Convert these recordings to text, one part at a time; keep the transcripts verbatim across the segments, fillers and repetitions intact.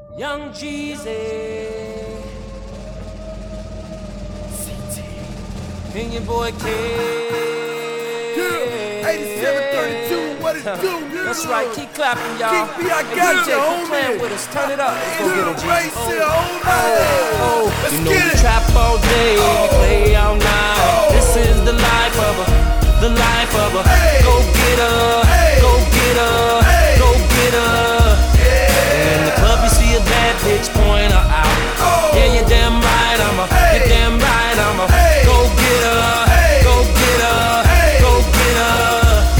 Young Jeezy, C T, and your boy K. Yeah, eighty-seven thirty-two, what it do, nigga? That's right, keep clapping, y'all. Keep me, I Hey, got D J, you, keep homie. playing with us. Turn it up. Let's go get it, G. Race here, hold Oh, on. Let's you know get we it. trap all day, we play all night. Oh. This is the life of a, the life of a. Hey. Go get her, Hey. go get her, Hey. go get her. In the club, you see a bad bitch, point her out. Oh. Yeah, you're damn right, I'm a. Hey. You're damn right, I'm a. Hey. Go get her, Hey. go get her, Hey. go get her.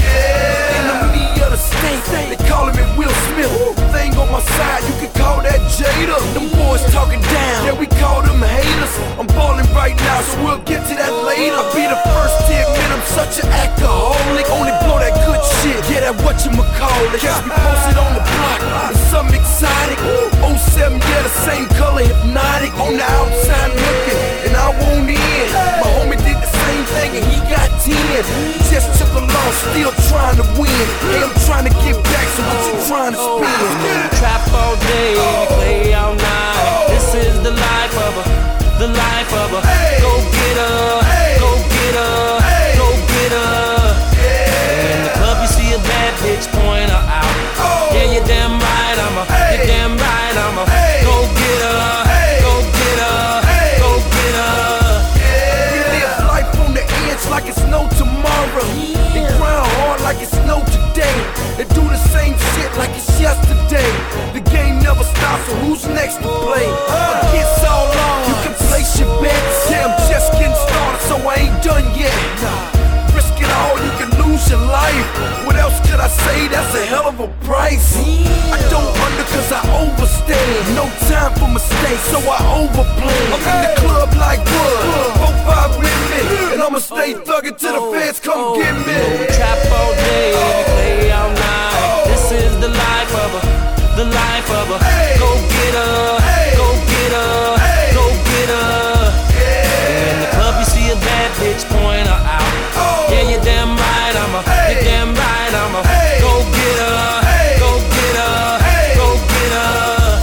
In the media of the state, they calling me Will Smith. Thing on my side, you can call that Jada. Them boys talking down, yeah, we call them haters. I'm balling right now, so we'll get to that later. I'll be the first to admit I'm such an alcoholic. Only blow that good shit, yeah, that whatchamacallit. Catch me posted on the block, it's something exotic. oh seven, yeah, the same color, hypnotic. On the outside looking, and I won't in. My homie did the same thing and he got ten. Just took a loss, still trying to win. Hey, I'm trying to get back, so what you trying to You know spin? we trap all day, we play all night. This is the life of a, the life of a. Go get her, go get her, go get her. In the club you see a bad bitch, point her out. Yeah, you're damn right, I'm a. You're damn right, I'm a. Go get her, go get her, go get her. We live life on the edge like it's no tomorrow. And grind hard like it's no today. And do the same shit like it's yesterday. The game never stops, so who's next to play? Against all odds, you can place your bets. Yeah, I'm just getting started, so I ain't done yet. Risk it all, you can lose your life. What else could I say? That's a hell of a price. I don't under cause I overstand. No time for mistakes, so I overplay. I'm in the club like wood, four five with me. And I'ma stay thuggin' till the feds come get You know me. we trap all day, we play all night. This is the life of a, the life of a. Go get her, go get her, go get her. In the club you see a bad bitch, point her out. Yeah, you're damn right, I'm a. You're damn right, I'm a. Go get her, go get her, go get her.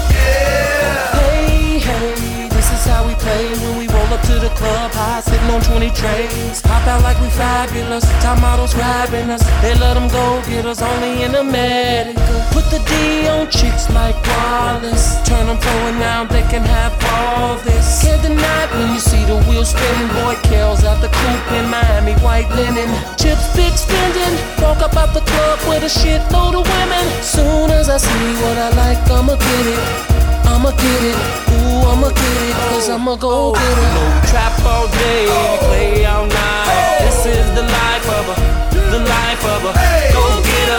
Hey, hey, this is how we play when we roll up to the club high, sitting on twenty trays. Pop out like we fabulous, top models grabbing us. They let them go get us only in America. Put the D on chicks like Wallace. Turn them pro and now they can have all this. Can't deny it when you see the wheels spinning. Boy, Kells out the coupe in Miami, white linen. Chips big spending. Walk up out the club with a shitload of women. Soon as I see what I like, I'ma get it. I'ma get it, ooh, I'ma get it, cause I'ma go get it. You know we trap all day, we play all night. This is the life of a, the life of a. Go get her.